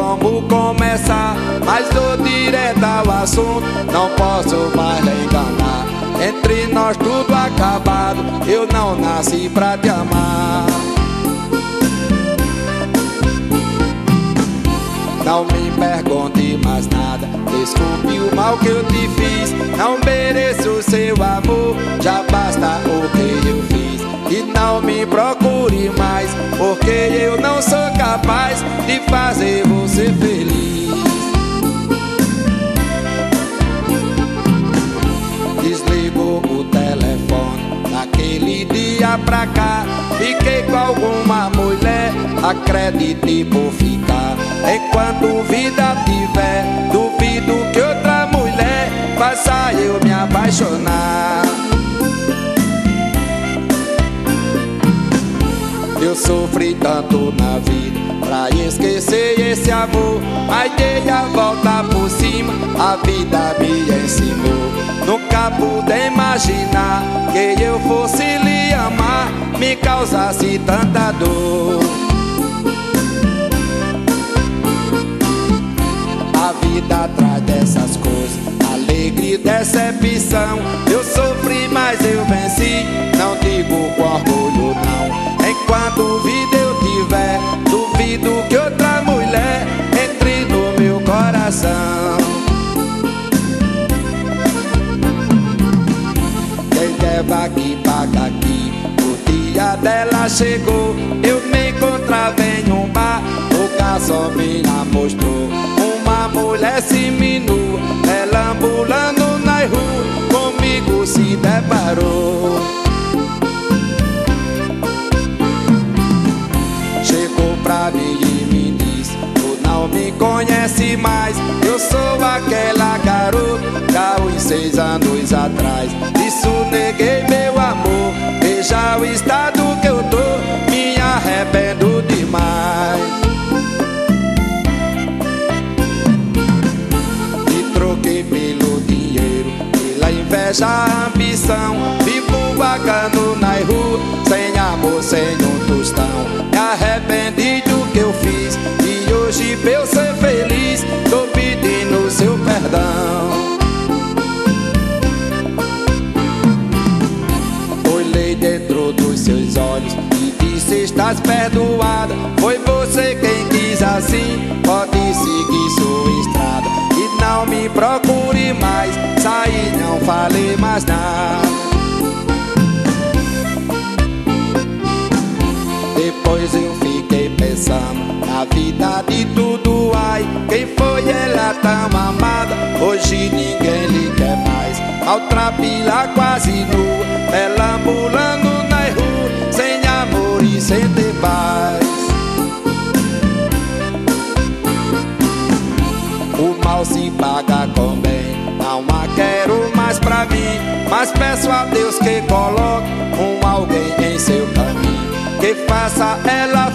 como começar, mas tô direto ao assunto, não posso mais lhe enganar. Entre nós tudo acabado, eu não nasci pra te amar. Não me pergunte mais nada, desculpe o mal que eu te fiz. Não mereço seu amor, já basta o que eu fiz. E não me procure mais, porque eu não sou capaz de fazer você feliz. Desligou o telefone, naquele dia pra cá fiquei com alguma mulher, acredite por ficar. Enquanto vida tiver, duvido que outra mulher faça eu me apaixonar. Eu sofri tanto na vida pra esquecer esse amor, mas dei a volta por cima, a vida me ensinou. Nunca pude imaginar que eu fosse lhe amar, me causasse tanta dor. A vida traz dessas coisas, alegria e decepção. Eu sofri, mas eu venci, não digo com orgulho não. Enquanto vida eu tiver, duvido que outra mulher entre no meu coração. Quem deve aqui paga aqui, o dia dela chegou. Eu me encontrava em um bar, o garçom me mostrou uma mulher seminua, ela ambulando na rua, comigo se deparou. Chegou pra mim e me disse: tu não me conhece mais, eu sou aquela garota há uns 6 anos atrás. Isso neguei meu amor, veja o estado que eu tô, me arrependo demais. Troquei pelo dinheiro, pela inveja, a ambição. Vivo vagando na rua, sem amor, sem um tostão. Me arrependi do que eu fiz, e hoje pra eu ser feliz, tô pedindo seu perdão. Olhei dentro dos seus olhos e disse: estás perdoada. Foi você quem quis assim, pode seguir sua estrada. Não me procure mais, saí, não falei mais nada. Depois eu fiquei pensando na vida de tudo, ai, quem foi ela tão amada? Hoje ninguém lhe quer mais. Maltrapilha quase nua, ela ambulando na rua, sem amor e sem ter paz. O mal se paga com bem, não a quero mais pra mim, mas peço a Deus que coloque alguém em seu caminho, que faça ela